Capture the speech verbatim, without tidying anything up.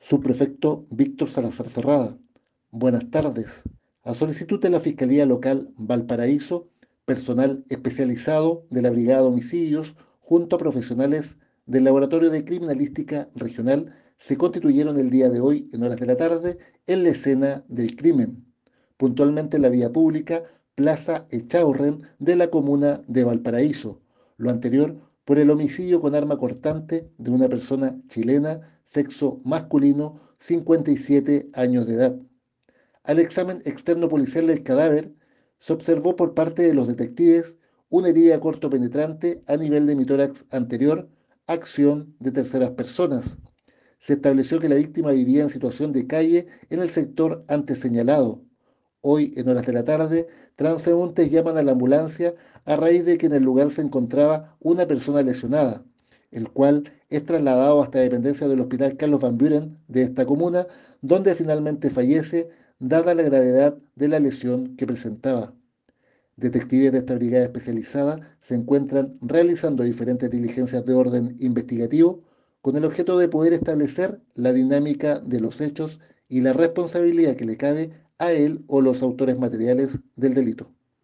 Subprefecto Víctor Salazar Ferrada. Buenas tardes. A solicitud de la Fiscalía Local Valparaíso, personal especializado de la Brigada de Homicidios, junto a profesionales del Laboratorio de Criminalística Regional, se constituyeron el día de hoy, en horas de la tarde, en la escena del crimen, puntualmente en la vía pública Plaza Echaurren de la comuna de Valparaíso. Lo anterior por el homicidio con arma cortante de una persona chilena, sexo masculino, cincuenta y siete años de edad. Al examen externo policial del cadáver, se observó por parte de los detectives una herida corto penetrante a nivel de mi tórax anterior, acción de terceras personas. Se estableció que la víctima vivía en situación de calle en el sector antes señalado. Hoy, en horas de la tarde, transeúntes llaman a la ambulancia a raíz de que en el lugar se encontraba una persona lesionada, el cual es trasladado hasta dependencia del Hospital Carlos Van Buren de esta comuna, donde finalmente fallece, dada la gravedad de la lesión que presentaba. Detectives de esta brigada especializada se encuentran realizando diferentes diligencias de orden investigativo con el objeto de poder establecer la dinámica de los hechos y la responsabilidad que le cabe a él o los autores materiales del delito.